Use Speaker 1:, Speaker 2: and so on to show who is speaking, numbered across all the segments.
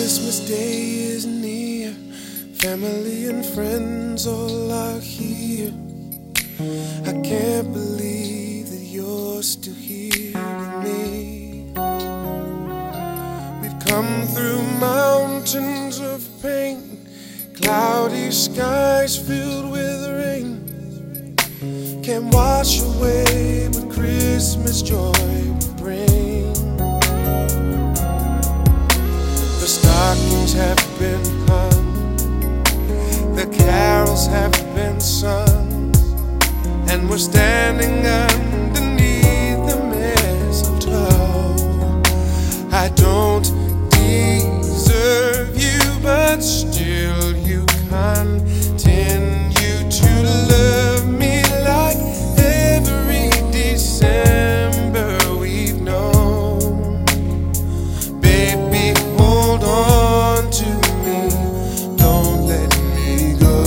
Speaker 1: Christmas Day is near, family and friends all are here. I can't believe that you're still here with me. We've come through mountains of pain, cloudy skies filled with rain. Can't wash away what Christmas joy will bring. The stockings have been hung, the carols have been sung, and we're standing underneath the mistletoe. I don't deserve you, but still you continue to love me like every December we've known. Baby, hold on to me, don't let me go.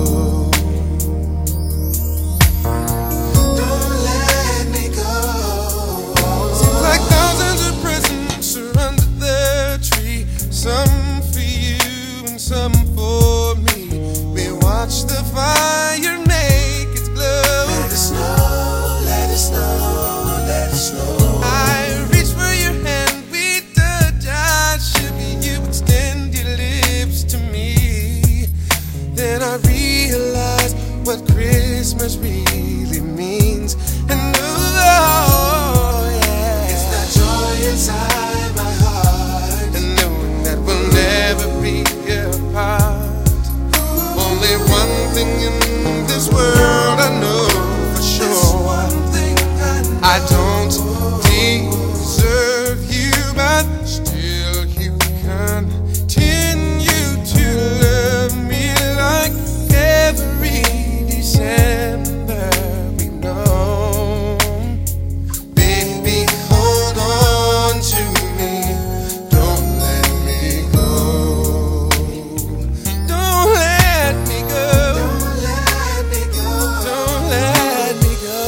Speaker 1: Don't let me go. Seems like thousands of presents are under the tree, some for you and some for me. We watch the fire make its glow. Let it snow, let it snow, let it snow. I reach for your hand, we touch, I shiver, you extend your lips to me. Then I realize what Christmas really means. And oh yeah, it's that joy inside my heart, and knowing that we'll never be apart. Only one thing in this world I know for sure, I don't deserve you, but still you continue to love me like every December we've known. Baby, hold on to me, don't let me go. Don't let me go. Don't let me go. Don't let me go.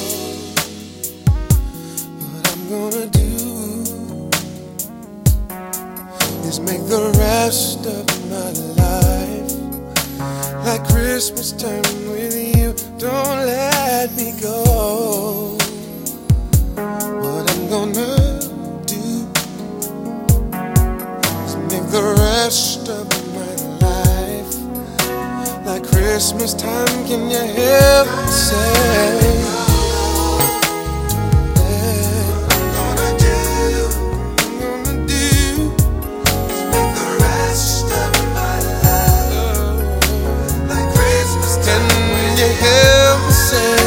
Speaker 1: What I'm gonna do is make the rest of my life like Christmas time with you. Don't let me go. What I'm gonna do is make the rest of my life like Christmas time. Can you help me say? Can you help me say?